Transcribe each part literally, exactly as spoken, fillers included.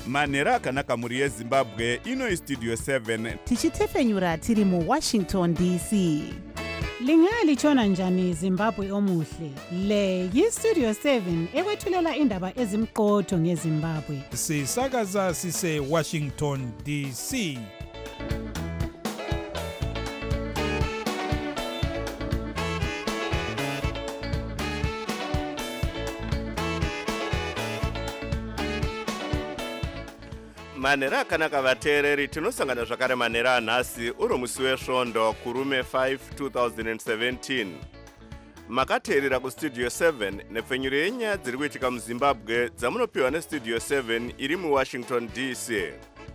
manhero akanaka mhuri yezimbabwe. Ino istudio seven tichitefenyura tiri muwashington D C. Lingalitshona njani Zimbabwe omuhle? Le yistudio seven ekwethulela indaba ezimqotho ngeZimbabwe. Sisakaza sise Washington D C. Manhero akanaka vateereri, tinosangana zvakare manhero anhasi uri musi wesvondo kurume five two thousand seventeen. Makateerera kustudio seven nepfenyuro yenyaya dziri kuitika muZimbabwe dzamunopiwa nestudio seven iri muWashington D C.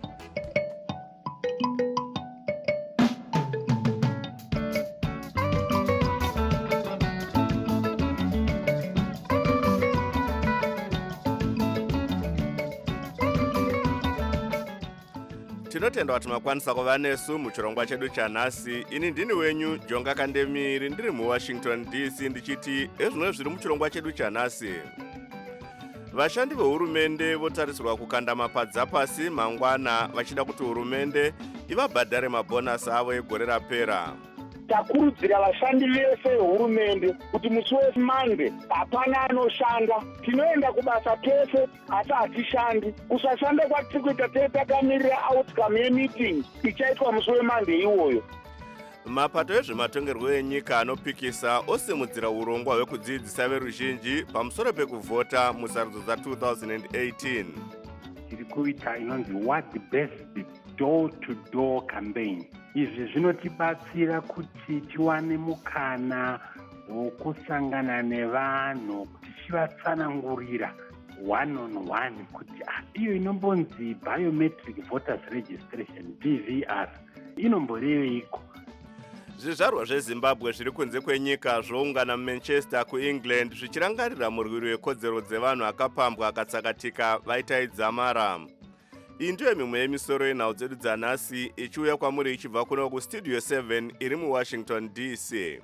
Tinotenda kuti makwanisa kuva nesu muchirongwa chedu chanhasi. Ini ndini wenyu Jonga Kandemiri ndiri muWashington D C ndichiti ezvino zviri muchirongwa chedu chanhasi. Vashandi vehurumende votarisirwa kukanda mapadza pasi mangwana vachida kuti hurumende ivabhadhare mabhonasi avo egore rapera. Takurudzira vashandi vese vehurumende kuti musi weMonday hapana anoshanda. Tinoenda kubasa tese asi hatishandi. Kusashanda kwatiri kuita tese takamirira outcome yemeeting ichaitwa musi weMonday iwoyo. Mapato ezvematongerwo enyika anopikisa osimudzira urongwa hwekudzidzisa veruzhinji pamusoro pekuvhota musarudzo dza two thousand eighteen. Tiri kuita inonzi what the best door to door campaign. Izvi zvinotibatsira kuti tiwane mukana wokusangana nevanhu kuti tivatsanangurira one on one kuti iyo inombonzi biometric voters registration B V R inomboreveiko. Zvizvarwa zveZimbabwe zviri kunze kwenyika zvoungana muManchester kuEngland zvichirangarira murwiri wekodzero dzevanhu akapambwa akatsakatika vaita dzamara. Iyi ndiyo mimwe yemisoro yenhau dzedu dzanhasi ichiuya kwamuri ichibva kuno kustudio seven iri muWashington D C.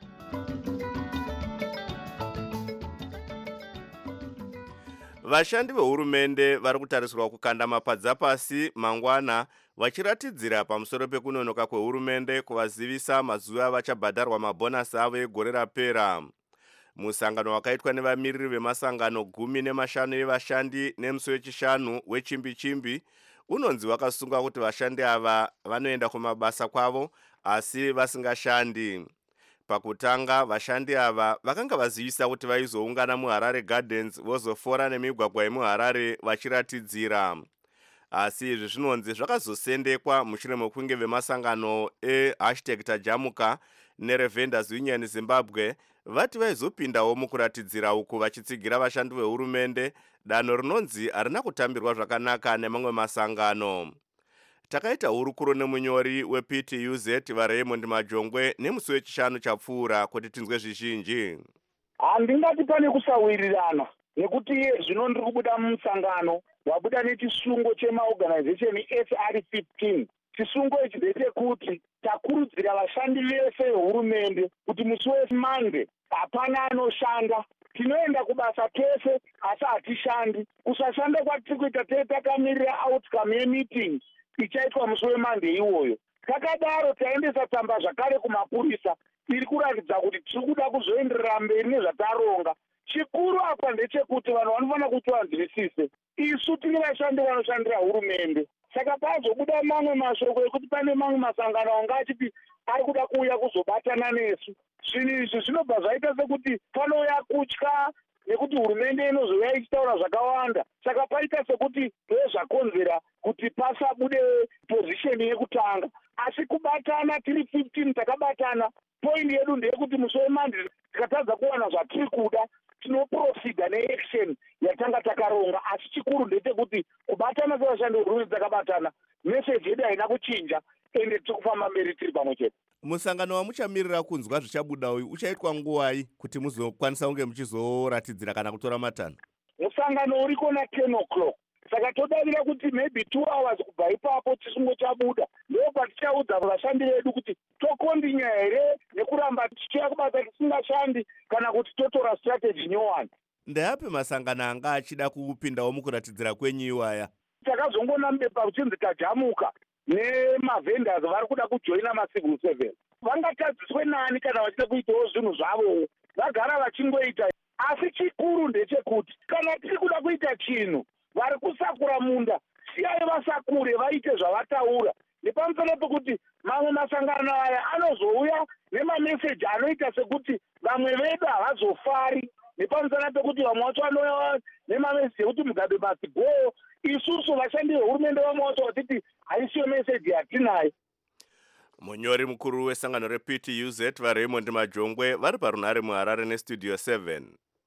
Vashandi vehurumende vari kutarisirwa kukanda mapadza pasi mangwana vachiratidzira pamusoro pekunonoka kwehurumende kuvazivisa mazuva vachabhadharwa mabhonasi avo egore rapera. Musangano wakaitwa nevamiriri vemasangano gumi nemashanu evashandi nemusi wechishanu wechimbi chimbi unonzi wakasunga kuti vashandi ava vanoenda kumabasa kwavo asi vasingashandi. Pakutanga vashandi ava vakanga vazivisa kuti vaizoungana muHarare Gardens vozofora nemigwagwa yemuHarare vachiratidzira. Asi izvi zvinonzi zvakazosendekwa mushure mekunge vemasangano e Tajamuka neRevenders Union Zimbabwe vati vaizopindawo mukuratidzira uku vachitsigira vashandi vehurumende danho rinonzi harina kutambirwa zvakanaka nemamwe masangano. Takaita hurukuro nemunyori weP T U Z vaRaymond Majongwe nemusi wechishanu chapfuura kuti tinzwe zvizhinji. Handingati pane kusawirirana nekuti zvino ndiri kubuda mumusangano wabuda nechisungo chemaorganization S R fifteen. Chisungo ichi ndechekuti takurudzira vashandi vese vehurumende kuti musi weMonday hapana anoshanda. Tinoenda kubasa tese asi hatishandi. Kusashanda kwatiri kuita tese takamirira outcome yemeeting ichaitwa musi weMonday iwoyo. Takadaro taendesa tsamba zvakare kumapurisa iri kuratidza kuti tiri kuda kuzoenderera mberi nezvataronga. Chikuru apa ndechekuti vanhu vanofanira kuti vanzwisise isu tine vashandi vanoshandira hurumende. Saka pazobuda mamwe mashoko ekuti pane mamwe masangano anga achiti ari kuda kuuya kuzobatana nesu. Zvinhu izvi zvinobva zvaita sekuti panouya kutya nekuti hurumende inozouya ichitaura zvakawanda. Saka paita sekuti ndozvakonzera kuti pasabude pozisheni yekutanga. Asi kubatana tiri fifteen takabatana. Point yedu ndeyekuti musi weMonday tikatadza kuwana zvatiri kuda tinoproceda neaction yatanga takaronga. Asi chikuru ndechekuti kubatana kwevashandi vehurumende takabatana message yedu haina kuchinja ende tiri kufamba mberi tiri pamwe chete. Musangano wamuchamirira kunzwa zvichabuda uyu uchaitwa nguwai kuti muzokwanisa kunge muchizoratidzira kana kutora matanho? Musangano uriko na ten o'clock. Saka todavira kuti maybe two hours kubva ipapo chisungo chabuda ndo patichaudza vashandi vedu kuti tokondinya here nekuramba tichiya kubata tisingashandi kana kuti totora strategy nyowani. Ndeape masangano anga achida kupindawo mukuratidzira kwenyu iwaya? takazongona mubepa uchinzi tajamuka nemavhendors vari kuda kujoina macivil service. Vangatadziswe nani kana vachida kuitawo zvinhu zvavo, vagara vachingoita. Asi chikuru ndechekuti kana tiri kuda kuita chinhu, vari kusakura munda siyai vasakure vaite zvavataura. Nepamusoro pekuti mamwe masangano aya anozouya nemameseji anoita sekuti vamwe vedu havazofari, nepamusoro pekuti vamwe vacho vanouya nemameseji ekuti Mugabe must go. Isusu vashandi vehurumende vamwe vacho vachiti haisiyo meseji yatinayo. Munyori mukuru wesangano reP T U Z vaRaymond Majongwe vari parunhare muHarare nestudio seven.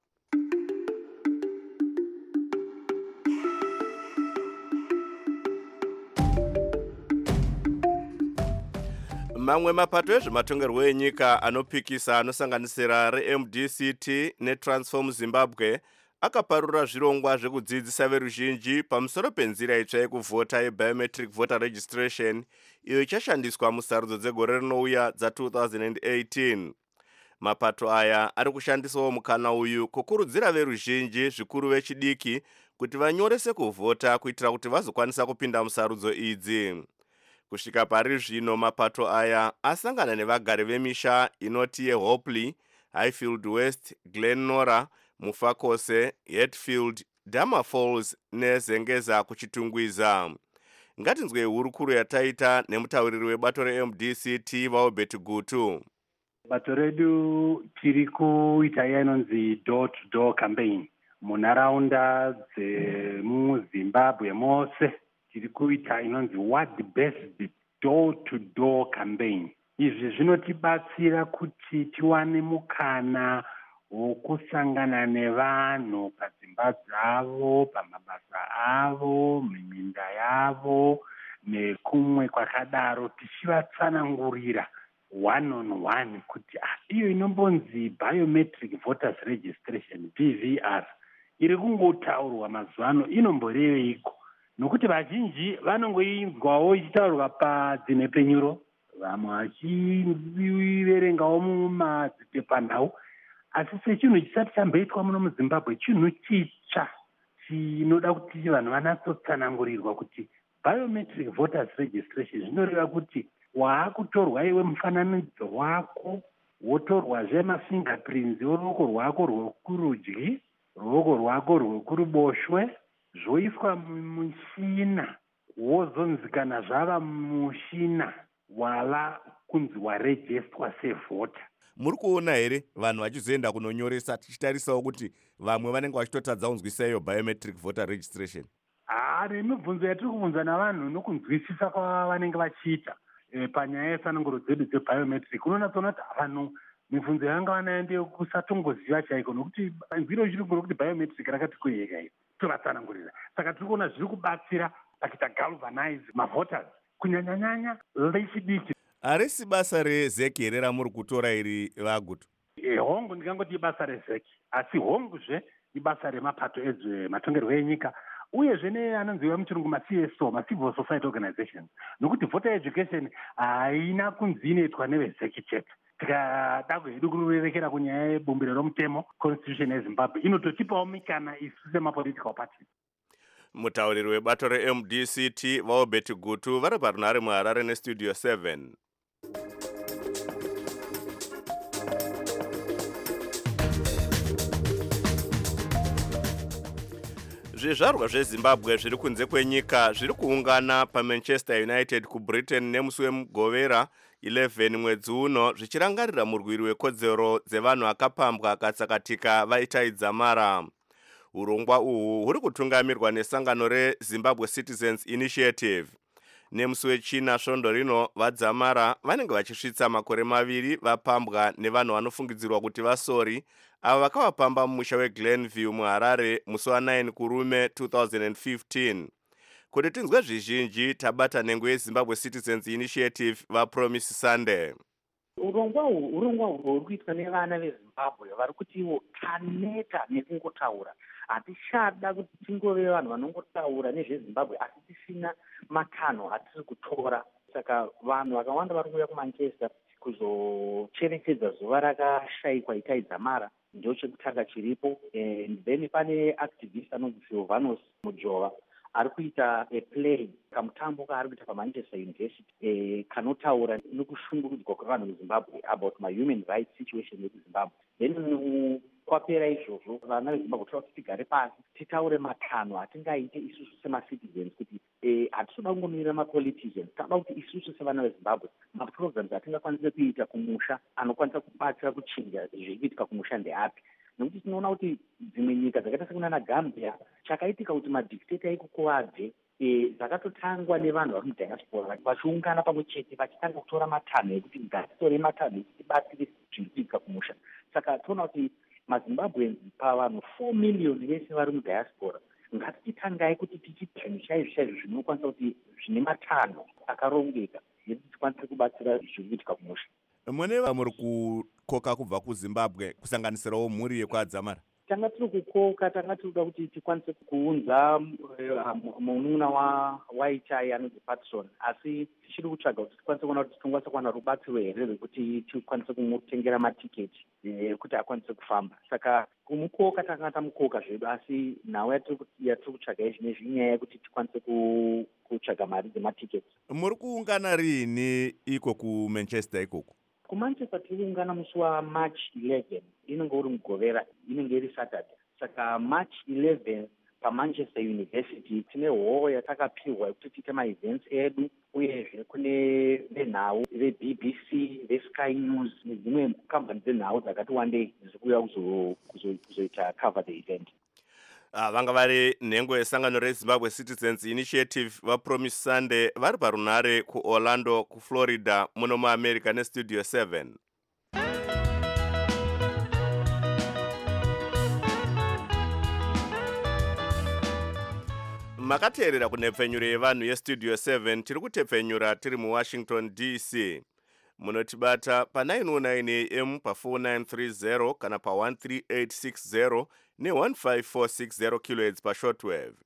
Mamwe mapato ezvematongerwo enyika anopikisa anosanganisira reM D C T neTransform Zimbabwe akaparura zvirongwa zvekudzidzisa veruzhinji pamusoro penzira itsva yekuvhota yebiometric voter registration iyo ichashandiswa musarudzo dzegore rinouya dza two thousand eighteen. Mapato aya ari kushandisawo mukana uyu kukurudzira veruzhinji zvikuru vechidiki kuti vanyorese kuvhota kuitira kuti vazokwanisa kupinda musarudzo idzi. Kusvika pari zvino mapato aya asangana nevagari vemisha inoti yeHopley, Highfield West, Glen Mufakose, Hatfield, Dama Falls neZengeza kuchitungwiza. Ngatinzwe hurukuru yataita nemutauriri webato reM D C T vaObert Gutu. Bato redu tiri kuita inonzi door to door campaign munharaunda dzemuZimbabwe mose. Tiri kuita inonzi what the best door to door campaign. Izvi zvinotibatsira kuti tiwane mukana wokusangana nevanhu padzimba dzavo, pamabasa avo, muminda yavo nekumwe kwakadaro, tichivatsanangurira one on one kuti iyo inombonzi biometric voters registration B V R iri kungotaurwa mazuva ano inomboreveiko, nokuti vazhinji vanongoinzwawo ichitaurwa padzinhepenyuro, vamwe vachiverengawo mumadzipepanhau. Asi sechinhu chisati chamboitwa muno muZimbabwe chinhu chitsva chinoda kuti vanhu vanatsotsanangurirwa kuti biometric voters registration zvinoreva kuti waakutorwa iwe mufananidzo wako, wotorwazve mafingerprints yoruoko rwako rwekurudyi, ruoko rwako rwekuruboshwe, zvoiswa mumushina wozonzikana zvava mushina wava kunzi warejestwa sevhota. Muri kuona here vanhu vachizoenda kunonyoresa tichitarisawo kuti vamwe vanenge vachitotadza kunzwisisa iyo biometric voter registration? Ah, remibvunzo yatiri kubvunza navanhu nokunzwisisa kwavanenge vachiita e, panyaya yesananguro dzedu dzebiometric. Unoona toona kuti vanhu mibvunzo yanga vanayo ndeyekusatongoziva chaiko, nokuti nzviro chiri kuona kuti biometric rakati kuheka iyo tovatsanangurira. Saka tiri kuona zviri kubatsira pakuita galvanize mavoters kunyanyanyanya lechidiki. Harisi basa rezeki here ramuri kutora iri vaGutu? E, hongu ndingangoti ibasa rezeki, asi honguzve ibasa remapato ezvematongerwo enyika uyezve neanonziva muchirungu ma-C S O, ma-Civil Society Organizations, nokuti voter education haina kunzi inoitwa nevezeki chete. Tikada hedu kurerekera kunyaya yebumbiro romutemo constitution yeZimbabwe inototipawo mikana isu semapolitical parties. Mutauriri webato reM D C T vaObert Gutu vari parunhare muHarare nestudio seven. Zvizvarwa zveZimbabwe zviri kunze kwenyika zviri kuungana paManchester United kuBritain nemusi wemugovera eleven mwedzi uno zvichirangarira murwiri wekodzero dzevanhu akapambwa akatsakatika vaitaidza mara. Urongwa uhu huri kutungamirwa nesangano reZimbabwe Citizens Initiative. Nemusi wechina svondo rino vadzamara vanenge vachisvitsa makore maviri vapambwa nevanhu vanofungidzirwa kuti vasori ava vakavapamba mumusha weGlenview muHarare musi wa9 kurume two thousand fifteen. Kuti tinzwe zvizhinji tabata nhengo yeZimbabwe Citizens Initiative vaPromise Sunday. Urongwa uhu urongwa uri kuitwa nevana veZimbabwe vari kuti ivo taneta nekungotaura. Hatishada kuti tingove vanhu vanongotaura nezveZimbabwe asi tisina matanho atiri kutora. Saka vanhu vakawanda vari kuuya kuManchester kuzocherechedza zuva rakashayikwa itaidza mara, ndio chekutanga chiripo. And then pane activist anonzi Silvanus Mujova ari kuita aplay kamutambo kaari kuita pamanchester university eh, kanotaura nekushungurudzwa kwevanhu vezimbabwe about mahuman rights situation yekuzimbabwe. Then kwapera izvozvo vana vezimbabwe toda kuti tigare pasi titaure matanho atingaite isusu semacitizens kuti hatitoda eh, kungomirira mapoliticians, toda kuti isusu sevana vezimbabwe maprograms atingakwanise kuita kumusha anokwanisa kubatsira kuchinja zviri kuitika kumusha ndeapi. Nokuti tinoona kuti dzimwe nyika dzakaita sekunana Gambia chakaitika kuti madhikiteta ekukuwadze dzakatotangwa nevanhu vari mudiaspora vachiungana pamwe chete vachitanga kutora matanho ekuti ngatitore matanho ekuti tibatsire zviri kuitika kumusha. Saka toona kuti mazimbabweans pavanhu four million vese vari mudiaspora ngatichitangai kuti tichitanho chaizvo chaizvo zvinokwanisa kuti zvine matanho akarongeka ekuti tikwanise kubatsira zviri kuitika kumusha. Mune muri kukoka kubva kuZimbabwe kusanganisirawo mhuri yekwaDzamara? Tanga tiri kukoka, tanga tiri kuti tikwanise kuunza munun'una waitai anonzi Patson, asi tichiri kutsvaga kuti tikwanise kuona kuti tikwanise kuwana rubatsiro here rwekuti tikwanise kumutengera matiketi ekuti akwanise kufamba. Saka kumukoka tanga tamukoka zvedu, asi nhau yatiri kutsvaga izvinezvi inyaya yekuti tikwanise kutsvaga mari dzematiketi. Muri kuungana rini iko kuManchester ikoko? kumanchester tiriungana musi wamarch eleven inenge uri mugovera, inenge iri saturday. Saka march eleven pamanchester university tine hall yatakapiwa yekuti tiite maevents edu, uyezve kune venhau veb b c vesky news nedzimwe kambani dzenhau dzakati wandei dziri kuuya kuzoita cover the event. Uh, vanga vari nhengo yesangano reZimbabwe Citizens Initiative vaPromise Sunday vari parunhare kuOrlando kuFlorida muno muAmerica neStudio seven. Makateerera kunhepfenyuro yevanhu yeStudio seven tiri kutepfenyura tiri muWashington D C. Munotibata pa nine oh nine a m pa four nine three zero kana pa one three eight six zero ne one five four six zero kilohertz pa shortwave.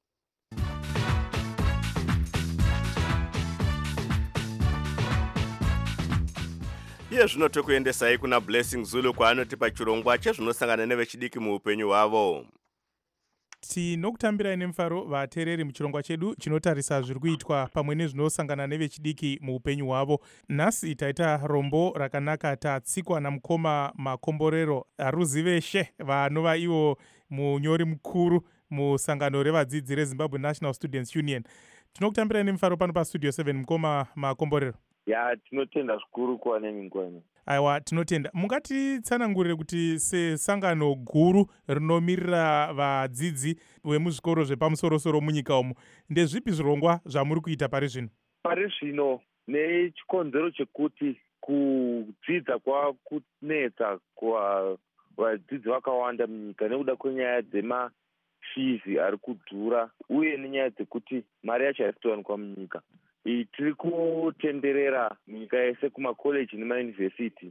Iye zvino tokuendesai kuna Blessing Zulu kwaanoti pachirongwa chezvinosangana nevechidiki muupenyu hwavo. Tinokutambirai nemufaro vateereri muchirongwa chedu chinotarisa zviri kuitwa pamwe nezvinosangana nevechidiki muupenyu hwavo. Nhasi taita rombo rakanaka, tatsikwa namukoma Makomborero Aruziveshe vanova ivo munyori mukuru musangano revadzidzi reZimbabwe National Students Union. Tinokutambirai nemufaro pano paStudio seven mukoma Makomborero. Ya, tinotenda zvikuru kuva nemingwani. Aiwa, tinotenda. Mungatitsanangurire kuti sesangano guru rinomirira vadzidzi vemuzvikoro zvepamusoro-soro munyika umu, ndezvipi zvirongwa zvamuri kuita pari zvino? Pari zvino nechikonzero chekuti kudzidza kwakunetsa kuvadzidzi vakawanda munyika nekuda kwenyaya dzemafizi ari kudhura uye nenyaya dzekuti mari yacho haisitowanikwa munyika. Tiri kutenderera munyika yese kumakoleji nemayunivhesiti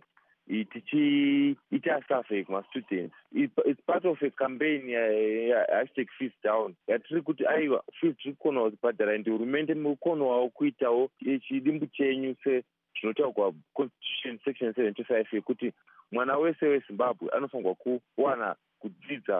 tichiita survey kumastudents. It's part of a campaign hashtag fees down yatiri kuti aiwa fees tiri kukona kuzibhadhara ende hurumende mukonowawo kuitawo chidimbu chenyu sezvinotaurwa constitution section seventy-five yekuti mwana wese weZimbabwe anofanirwa kuwana kudzidza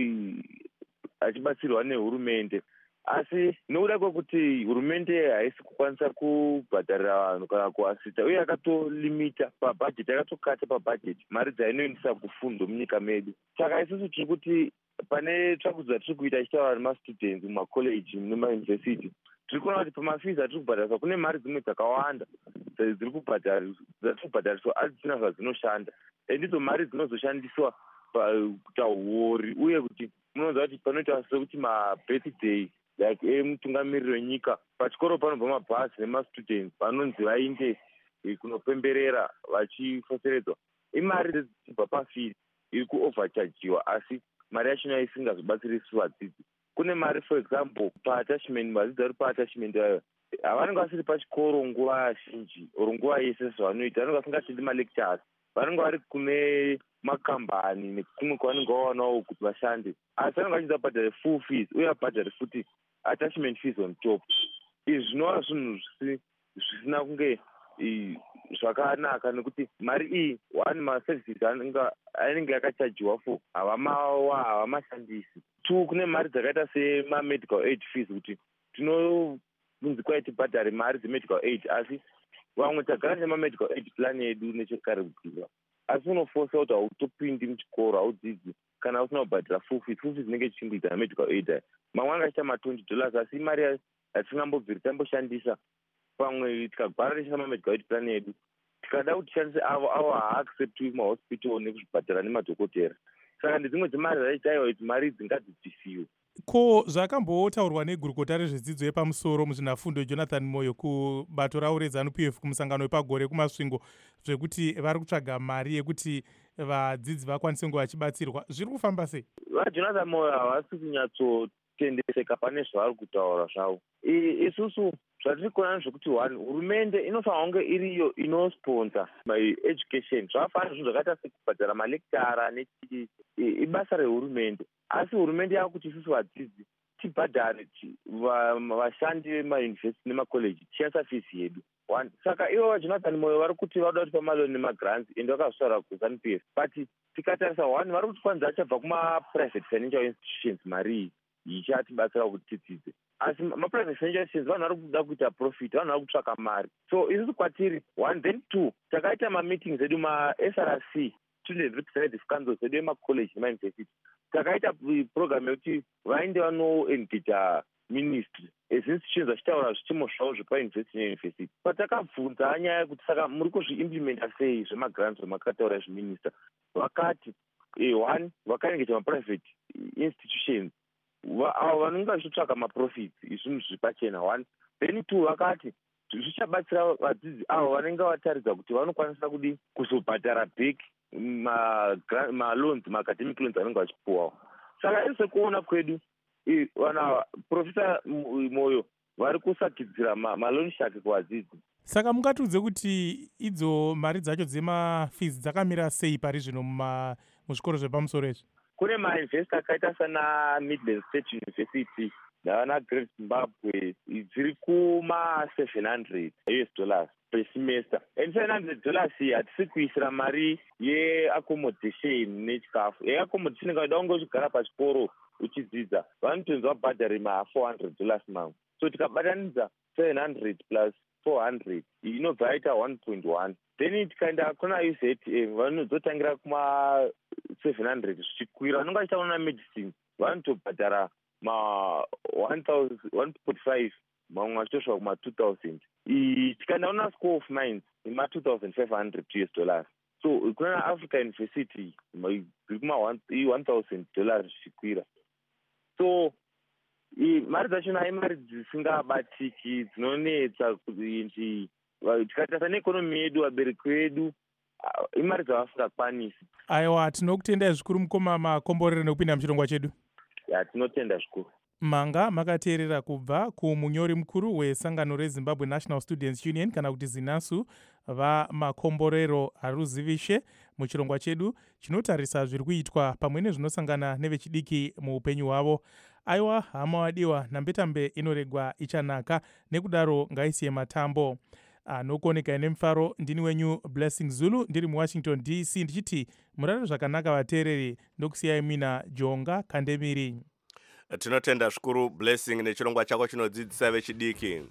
achibatsirwa nehurumende. Asi nokuda kwekuti hurumende haisi kukwanisa kubhadharira vanhu kana kuasita uye akatolimita pabhajeti, akatokata pabhajeti mari dzainoendesa kufundo munyika medu. Saka isusu tiri kuti pane tsvakudzo yatiri kuita ichitaura nemastudents mumakoleji nemayunivhesiti, tiri kuona kuti pamafizi atiri kubhadhariswa kune mari dzimwe dzakawanda dziri kubhadhariswa asi dzisina zvadzinoshanda, ndidzo mari dzinozoshandiswa kuita uori uye kuti munoziva kuti panoita sekuti mabirthday like emutungamiriri wenyika pachikoro panobva mabhazi nemastudents vanonzi vainde kunopemberera vachifoseredzwa. Imari dzibva pafees iri kuoverchajiwa asi mari yachona isingazobatsirisi vadzidzi. Kune mari for example paattachment, vadzidzi vari paattachment havanenge vasiri pachikoro nguva zhinji or nguva yese zvavanoita, vanenge vasingatendi malectures, vanenge vari kune makambani nekumwe kwavanenge vawanawo kuti vashande, asi vanenge vachida bhadhari full fees uye abhadhari futi attachment fees on top. Izvi zvinova zvinhu zvisina kunge zvakanaka nekuti mari iyi one maservices anenge yakachajiwa for havamawa havamashandisi. Two, kune mari dzakaita semamedical aid fees kuti tinobvunzi kwai tibhadhare mari dzemedical aid, asi vamwe tagara nemamedical aid plan yedu nechekare kudziva, asi unofosa kuti hautopindi muchikoro, haudzidzi kana usina kubhadhira full fees. Full fees inenge ichichingoita namedical aid aya. Mamwe angaita ma-twenty dollars, asi mari yatisingambobviri tamboshandisa pamwe tikagwara richina mamedical aid plan yedu, tikada kuti tishandise avo avo haaacceptiwi mahospital nekuzvibhadhara nemadhokotera. Saka ndedzimwe dzemari dzaitaiwa kuti mari dzingadzibvisiwe. Ko zvakambotaurwa negurukota rezvedzidzo yepamusoro muzvinafundo Jonathan Moyo kubato ravo reZANU P F kumusangano wepagore kumasvingo zvekuti vari kutsvaga mari yekuti vadzidzi vakwanise kunge vachibatsirwa, zviri kufamba sei? VaJonathan Moyo havasi kunyatsotendeseka pane zvavari kutaura zvavo. Isusu zvatiri kuona zvekuti one, hurumende inofanira kunge iriyo inosponsa my education. Zvakafanira zvinhu zvakaita sekubhadhara malekitara nechii, ibasa rehurumende. Asi hurumende yakuti isusu vadzidzi tibhadhare vashandi vemayunivhesiti nemakoleji tishandisa fisi yedu. One, saka ivo vaJonathan Moyo vari kuti vauda kuti pamaloni nemagrants ende vakazvitaura kuZANU P F. But tikatarisa one, vari kuti kwanza achabva kuma-private financial institutions mari iyi ichatibatsira kuti tidzidze. Asi ma-private financial institutions vanhu vari kuda kuita profit, vanhu vari kutsvaka mari. So isusu kwatiri one, then two, takaita ma-meetings edu ma-S R C, student representative councils edu emacollege nemauniversity, takaita program yekuti vaende vanoengagea ministry as institutions vachitaura zvichemo zvavo zvepauniversity neuniversity. Patakabvunza nyaya yekuti saka muri kuzviimplementa sei zvemagrants zvamakataura zveminister, vakati one, vakaengagea ma-private institutions avo vanenge vachitsvaka maprofits izvinhu zvipachena. One, then two, vakati zvichabatsira vadzidzi avo vanenge vataridza kuti vanokwanisa kudi kuzobhadhara back maloans maacademic loans anenge vachipuwawo. Saka ese kuona kwedu vana Profesa Moyo vari kusakidzira maloni shake kuvadzidzi. Saka mungatiudze kuti idzo mari dzacho dzemafees dzakamira sei pari zvino muzvikoro zvepamusoro izvi? Kune mauniversity akaita sana Midland State University navana Great Zimbabwe dziri kuma seven hundred U S dollars per semester. And seven hundred dollars iyi hatisi kuisira mari yeaccommodation nechikafu. Yeaccommodation kaida unge uchigara pachikoro uchidzidza vanotonzi vabhadhare ma-four hundred dollars mamwe. So tikabatanidza seven hundred plus four hundred inobva yaita one point one. Then tikaenda kuna U Z M vanozotangira kuma seven hundred zvichikwira. Vanenge vachitaura medicine vanotobhadhara ma one point five mamwe vachitosvika kuma two thousand. Tikaenda kuna School of Mines ima two thousand five hundred U S dollars. So kuna Africa University kuma one thousand dollars zvichikwira. So mari dzachona imari dzisingabatiki dzinonetsa kuti tikatarisa neekonomi yedu vabereki vedu imari dzavasingakwanisi. Aiwa, tinokutendai zvikuru mukoma makomborero nekupinda muchirongwa chedu. Ya, tinotenda zvikuru. Manga makateerera kubva kumunyori mukuru wesangano reZimbabwe National Students Union kana kuti ZINASU vamakomborero Haruzivishe muchirongwa chedu chinotarisa zviri kuitwa pamwe nezvinosangana nevechidiki muupenyu hwavo. Aiwa, hama wadiwa, nambetambe inoregwa ichanaka, nekudaro ngaisiye matambo. Anokoneka ine mufaro, ndini wenyu Blessing Zulu, ndiri muWashington D C ndichiti murare zvakanaka vateereri, ndokusiyai mina Jonga Kandemiri. Tinotenda zvikuru Blessing nechirongwa chako chinodzidzisa vechidiki.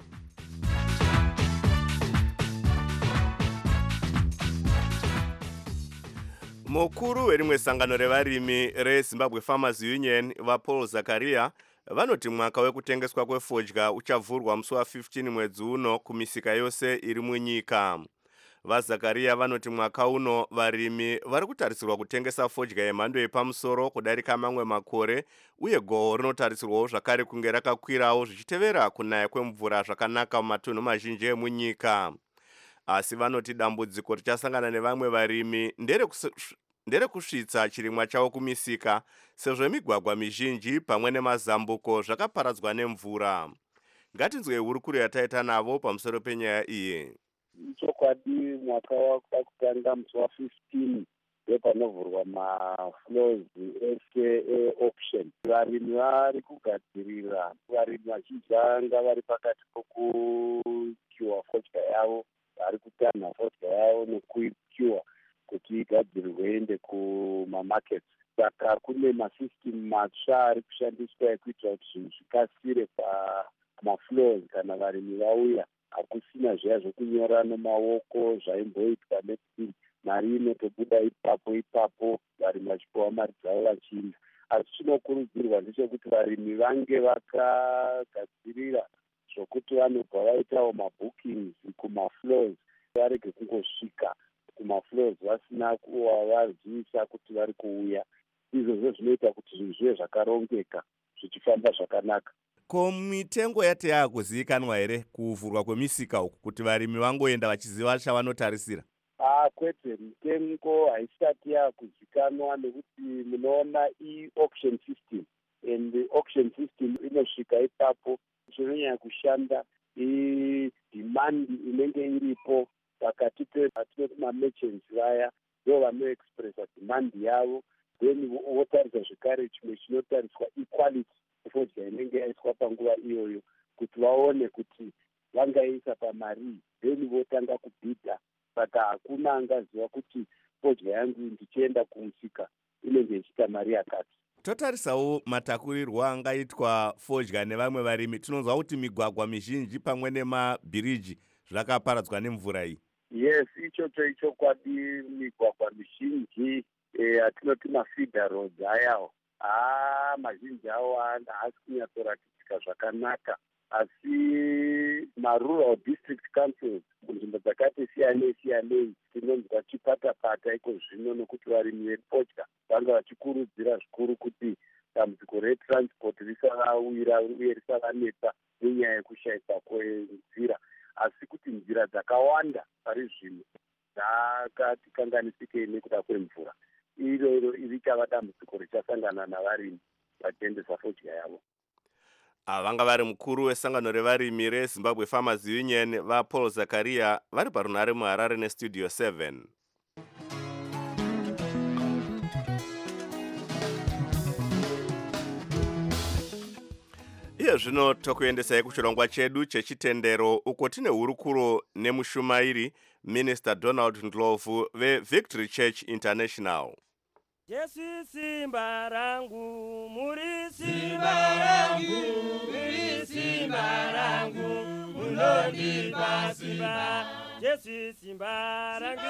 Mukuru werimwe sangano revarimi reZimbabwe Farmers Union vaPaul Zakaria vanoti mwaka wekutengeswa kwefodya uchavhurwa musi wa15 mwedzi uno kumisika yose iri munyika. VaZakaria vanoti mwaka uno varimi vari kutarisirwa kutengesa fodya yemhando yepamusoro kudarika mamwe makore, uye goho rinotarisirwawo zvakare kunge rakakwirawo zvichitevera kunaya kwemvura zvakanaka mumatunhu mazhinji emunyika. Asi vanoti dambudziko richasangana nevamwe varimi ndere kusvitsa chirimwa chavo kumisika sezvo migwagwa mizhinji pamwe nemazambuko zvakaparadzwa nemvura. Ngatinzwe hurukuro yataita navo pamusoro penyaya iyi. Chokwadi mwaka wakutanga musi wa15 ndepanovhurwa maflows ese eauction. Varimi vari kugadzirira, varimi vazhinji vanga vari pakati pokukiwa fodya yavo, vari kutanha fodya yavo nekuikiwa kuti igadzirirwe ende kumamarkets. Saka kune masystem matsva ari kushandiswa ekuitira kuti zvinhu zvikasire mafloors kana varimi vauya hakusina zviya zvokunyora nemaoko zvaimboitwa nekuti mari inotobuda ipapo ipapo varimi vachipiwa mari dzavo vachiinda. Asi chinokurudzirwa ndechekuti varimi vange vakagadzirira zvokuti vanobva vaitawo mabookings kumafloors, varege kungosvika kumafloors vasina kuvazivisa kuti vari kuuya. Izvozvo zvinoita kuti zvinhu zvive zvakarongeka zvichifamba zvakanaka. Ko mitengo yati yakuzivikanwa here kuvhurwa kwemisika uku kuti varimi vangoenda vachiziva chavanotarisira? Ah, kwete, mitengo haisati yakuzivikanwa nekuti munoona i-auction system, and the auction system inosvika ipapo chinonyanya kushanda i-demand inenge iripo pakati pevatinoti ma-merchants vaya ndo vanoexpressa demand yavo, then votarisa zvekare chimwe chinotariswa equality fodya inenge yaiswa panguva iyoyo kuti vaone kuti vangaisa pamari, then votanga kubhidha. Saka hakuna angaziva kuti fodya yangu ndichienda kumusika inenge ichita mari yakati. Totarisawo matakurirwo angaitwa fodya nevamwe varimi. Tinonzwa kuti migwagwa mizhinji pamwe nemabhiriji zvakaparadzwa nemvura iyi. Yes, ichocho ichokwadi, migwagwa mizhinji atinoti e, mafeeder roads ayawo ah mazhinji awo haasi kunyatsoratidzika zvakanaka, asi marural district councils munzvimbo dzakati siyanei siyanei tinonzwa chipata-pata iko zvino, nokuti varimi vefodya vanga vachikurudzira zvikuru kuti dambudziko retransport risavawira uye risavanetsa nenyaya yekushaikwa kwenzira, asi kuti nzira dzakawanda pari zvino dzakatikanganisikei nekuda kwemvura. Iro iro richava dambudziko richasangana navarimi vachiendesa fodya yavo. Vanga vari mukuru wesangano revarimi reZimbabwe Farmers Union vaPaul Zakaria vari parunare muHarare neStudio seven. Iye zvino tokuendesai kuchirongwa chedu chechitendero uko tine hurukuro nemushumairi Minister Donald Ndlovu veVictory Church International. Yesu simba rangu, muri simba rangu, muri simba rangu, munondipa simba. Yesu simba rangu,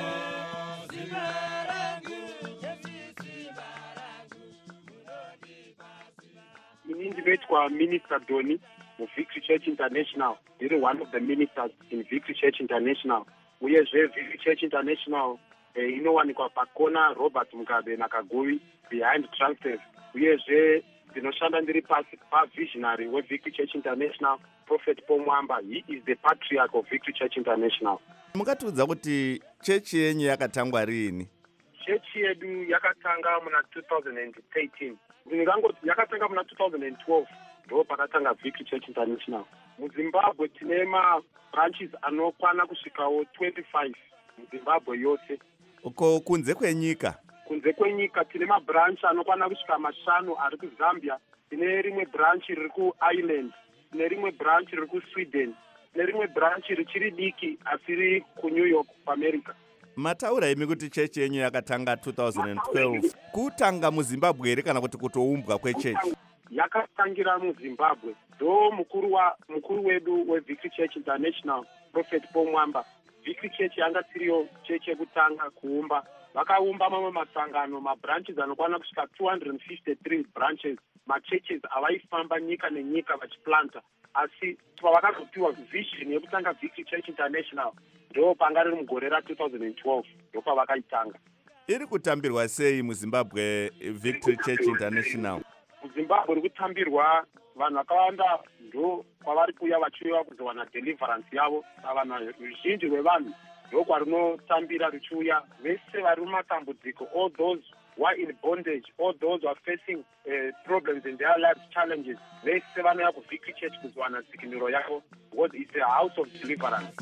simba rangu, Yesu simba rangu, munondipa simba. Inini ndinoitwa Minister Doni muVictory Church International. Ndiri one of the ministers in Victory Church International. Uyezve Victory Church International Eh, inowanikwa pakona Robert Mugabe naKaguvi behind Transdev. Uyezve ndinoshanda ndiri pasi pavisionary weVictory Church International, Prophet Paul Mwamba. He is the patriarch of Victory Church International. Mungatiudza kuti chechi yenyu yakatangwa rini? Chechi yedu yakatanga muna two thousand thirteen. Ndingangoti yakatanga muna two thousand twelve. Ndo pakatanga Victory Church International. MuZimbabwe tine ma branches anokwana kusvikawo twenty-five muZimbabwe yose. Uko kunze kwenyika? Kunze kwenyika tine mabranch anokwana kusvika mashanu ari kuZambia, tine rimwe branch riri kuIreland, tine rimwe branch riri kuSweden, tine rimwe branch richiri diki asi riri kuNew York kuAmerica. Mataura imi kuti chechi yenyu yakatanga two thousand twelve. Kutanga muZimbabwe here kana kuti kutoumbwa kwechechi? Yakatangira muZimbabwe. Ndo mukuru wa mukuru wedu weVictory Church International, Prophet Paul Mwamba. Victory Church yanga tiriyo chechi yekutanga kuumba. Vakaumba mamwe masangano, mabranches anokwana kusvika two hundred fifty-three branches. Machurches avaifamba nyika nenyika vachiplanta. Asi pavakazopiwa vision yekutanga Victory Church International, ndo panga riri mugore ra two thousand twelve, ndo pavakaitanga. Iri kutambirwa sei muZimbabwe Victory Church International? MuZimbabwe iri kutambirwa vanhu vakawanda, ndo kwavari kuuya vachiuya kuzowana deliverance yavo. Vanhu ruzhinji rwevanhu ndo kwarinotambira ruchiuya, vese vari mumatambudziko, all those who are in bondage, all those who are facing uh, problems in their life, challenges, vese vanouya kuVictory Church kuzowana dzikinuro yavo, because it's a house of deliverance.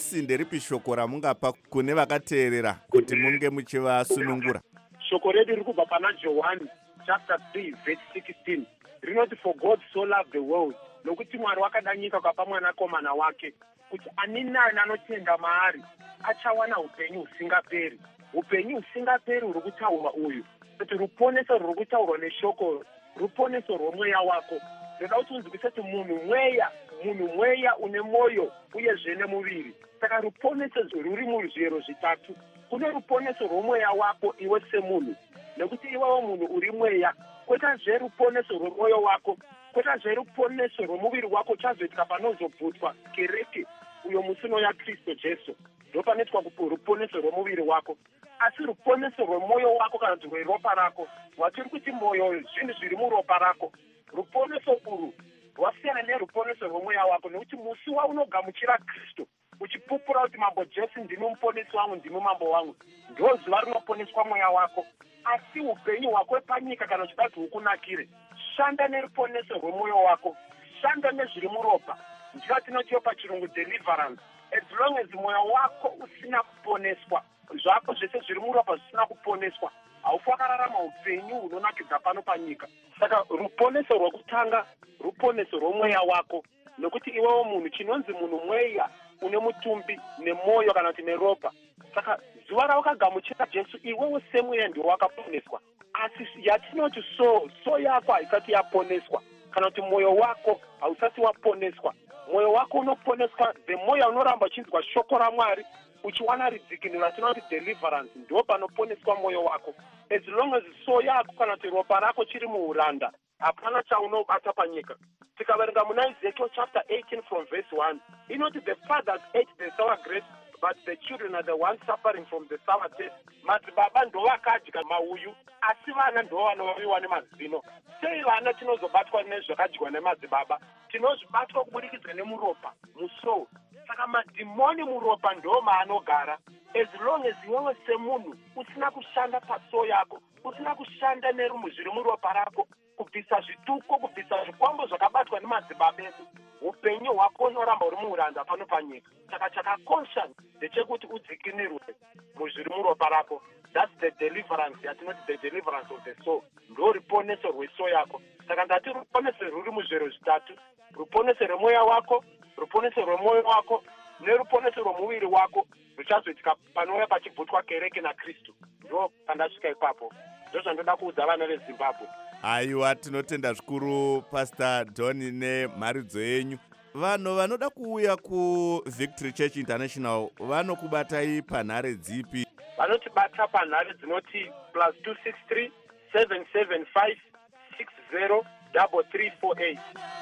nhasi nderipi shoko ramungapa kune vakateerera kuti munge muchivasunungura? Shoko redu riri kubva pana Johani chapter three verse sixteen rinoti, for God so loved the world, nokuti Mwari wakada nyika kapa mwanakomana wake kuti ani nani anotenda maari achawana upenyu husingaperi. Upenyu husingaperi huri kutaurwa uyu, kuti ruponeso ruri kutaurwa neshoko, ruponeso rwomweya wako. Ndoda kuti unzwise kuti munhu mweya, munhu mweya une mwoyo uyezve nemuviri. Saka ruponeso ruri muzviyero zvitatu. Kune ruponeso rwomweya wako iwe semunhu, nekuti iwewo munhu uri mweya. Kwetazve ruponeso rwomwoyo wako, kwetazve ruponeso rwomuviri wako chazoitika panozobvutwa kereke uyo musino yaKristu Jesu. Ndopanoitwa ruponeso rwomuviri wako. Asi ruponeso rwemwoyo wako kana kuti rweropa rako, watiri kuti mwoyo zvinhu zviri muropa rako, ruponeso urwu rwasiyana neruponeso rwomweya wako, nekuti musi waunogamuchira Kristu uchipupura kuti mambo Jesu ndimi muponesi wangu, ndimi mambo wangu, ndo zuva rinoponeswa mweya wako. Asi upenyu hwako panyika kana uchida kuti hukunakire, shanda neruponeso rwemwoyo wako, shanda nezviri muropa. Ndira tinotiyo pachirungu deliverance. As long as mwoyo wako usina kuponeswa, zvako zvese zviri muropa zvisina kuponeswa, haufi wakararama upenyu hunonakidza pano panyika. Saka ruponeso rwekutanga ruponeso rwomweya wako, nokuti iwewo munhu, chinonzi munhu mweya une mutumbi nemwoyo kana kuti neropa. Saka zuva rawakagamuchira Jesu, iwewo semweya ndiwo wakaponeswa. Asi yatinoti so so yako haisati yaponeswa, kana kuti mwoyo wako hausati waponeswa. Mwoyo wako unoponeswa the mwoyo unoramba uchinzwa shoko raMwari, uchiwana ridzikiniro ratinoti deliverance, ndo panoponeswa mwoyo wako. As long as so yako kana kuti ropa rako chiri muuranda, hapana chaunobata panyika. Tikaverenga muna Ezekiel chapter eighteen from verse one, inoti the fathers ate the sour grapes, but the children are the ones suffering from the sour taste. Madzibaba ndo vakadya mauyu, asi vana ndo vanoviwa nemazino. Sei vana tinozobatwa nezvakadyiwa nemadzibaba? Tinozobatwa kuburikidza nemuropa, musou. Saka madhimoni muropa ndo maanogara. As long as iwewe semunhu usina kushanda pasoo yako, usina kushanda nerumu zviri muropa rako, kubvisa zvituko, kubvisa zvikwambo zvakabatwa nemadzibaba edu, upenyu hwako unoramba uri muuranda pano panyika. Saka chakakosha ndechekuti udzikinirwe muzviri muropa rako. That's the deliverance, yatinoti the deliverance of the soul. Ndo ruponeso rwesoo yako. Saka ndati ruponeso ruri muzviro zvitatu: ruponeso rwemweya wako, ruponeso rwemwoyo wako, neruponeso rwomuviri wako, zvichazoitika panouya pachibvutwa kereke naKristu. Ndo pandasvika ipapo. Ndo zvandoda kuudza vana veZimbabwe. Aiwa, tinotenda zvikuru Pastor Don nemharidzo yenyu. Vanhu vanoda kuuya kuVictory Church International vanokubatai panhare dzipi? Vanotibata panhare dzinoti plus two six three seven seven five six zero three three four eight.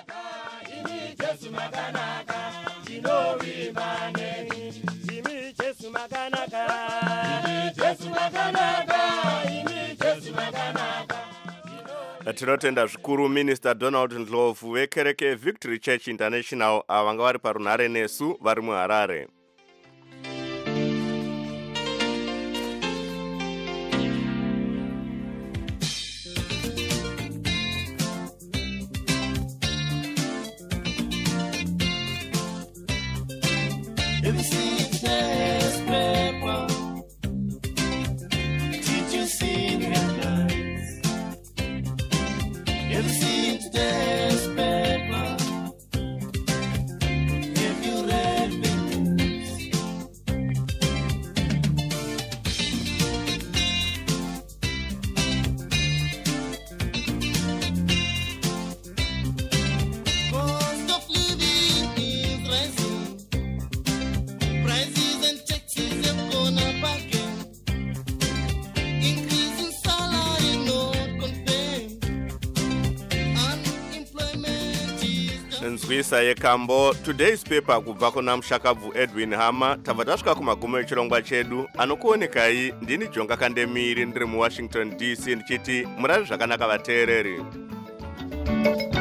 Imi Jesu makanaka, tinovimba nemi. Imi Jesu makanaka, imi Jesu makanaka, imi Jesu makanaka. Tinotenda zvikuru Minister Donald Ndlovu vekereke Victory Church International avanga vari parunhare nesu vari muHarare. Nzwisa yekambo today's paper kubva kuna mushakabvu Edwin Hama. Tabva tasvika kumagumo echirongwa chedu. Anokuonekai ndini Jonga Kandemiri ndiri muWashington D C ndichiti murari zvakanaka vateereri.